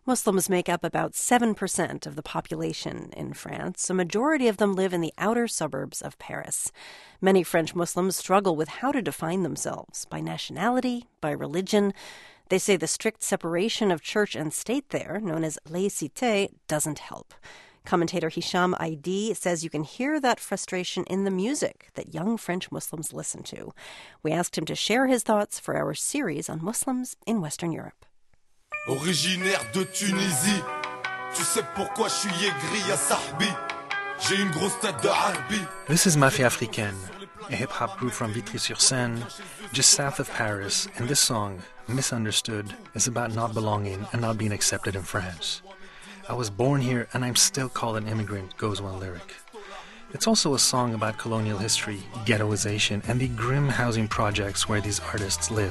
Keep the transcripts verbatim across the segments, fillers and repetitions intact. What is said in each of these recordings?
Muslims make up about seven percent of the population in France. A majority of them live in the outer suburbs of Paris. Many French Muslims struggle with how to define themselves, by nationality, by religion. They say the strict separation of church and state there, known as laïcité, doesn't help. Commentator Hicham Aidi says you can hear that frustration in the music that young French Muslims listen to. We asked him to share his thoughts for our series on Muslims in Western Europe. Originaire de Tunisie, tu sais pourquoi je suis aigri à Sahbi. J'ai une grosse tête de Harbi. This is Mafia Africaine, a hip-hop group from Vitry-sur-Seine, just south of Paris, and this song, Misunderstood, is about not belonging and not being accepted in France. I was born here and I'm still called an immigrant, goes one lyric. It's also a song about colonial history, ghettoization, and the grim housing projects where these artists live.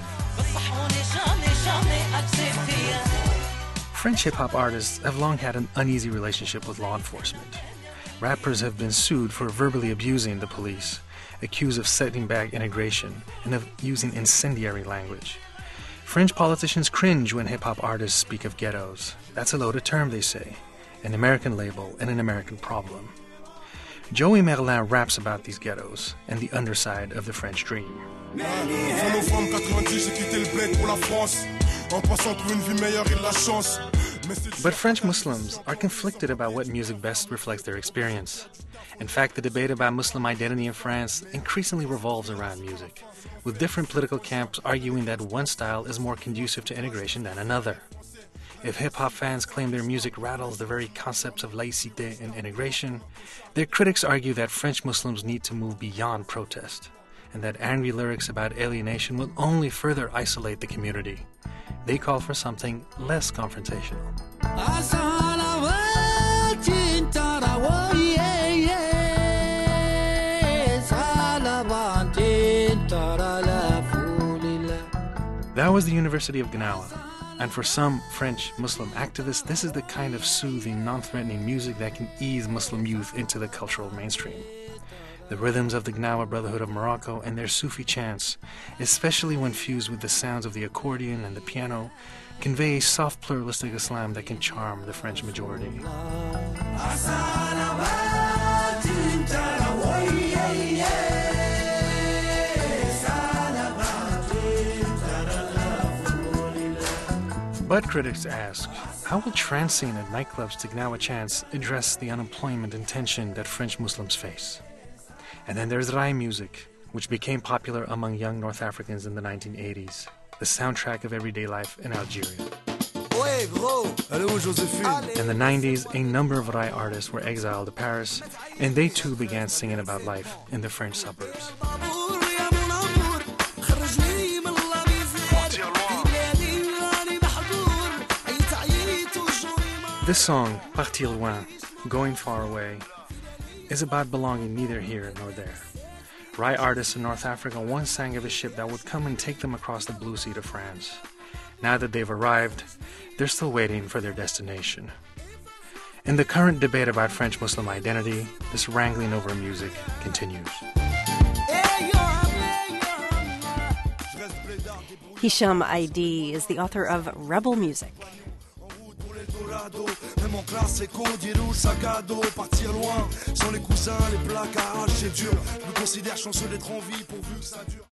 French hip-hop artists have long had an uneasy relationship with law enforcement. Rappers have been sued for verbally abusing the police, accused of setting back integration, and of using incendiary language. French politicians cringe when hip-hop artists speak of ghettos. That's a loaded term, they say, an American label and an American problem. Joey Merlin raps about these ghettos and the underside of the French dream. But French Muslims are conflicted about what music best reflects their experience. In fact, the debate about Muslim identity in France increasingly revolves around music, with different political camps arguing that one style is more conducive to integration than another. If hip-hop fans claim their music rattles the very concepts of laïcité and integration, their critics argue that French Muslims need to move beyond protest, and that angry lyrics about alienation will only further isolate the community. They call for something less confrontational. That was the University of Gnawa. And for some French Muslim activists, this is the kind of soothing, non-threatening music that can ease Muslim youth into the cultural mainstream. The rhythms of the Gnawa Brotherhood of Morocco and their Sufi chants, especially when fused with the sounds of the accordion and the piano, convey a soft pluralistic Islam that can charm the French majority. But critics ask, how will trancing at nightclubs to Gnawa chants address the unemployment and tension that French Muslims face? And then there's Rai music, which became popular among young North Africans in the nineteen eighties, the soundtrack of everyday life in Algeria. In the nineties, a number of Rai artists were exiled to Paris, and they too began singing about life in the French suburbs. This song, Partir Loin, Going Far Away, is about belonging neither here nor there. Rai artists in North Africa once sang of a ship that would come and take them across the blue sea to France. Now that they've arrived, they're still waiting for their destination. In the current debate about French Muslim identity, this wrangling over music continues. Hicham Aidi is the author of Rebel Music. Même en classe éco, dire où sac à dos, partir loin, sans les coussins, les placards, c'est dur. Je me considère chanceux d'être en vie pourvu que ça dure.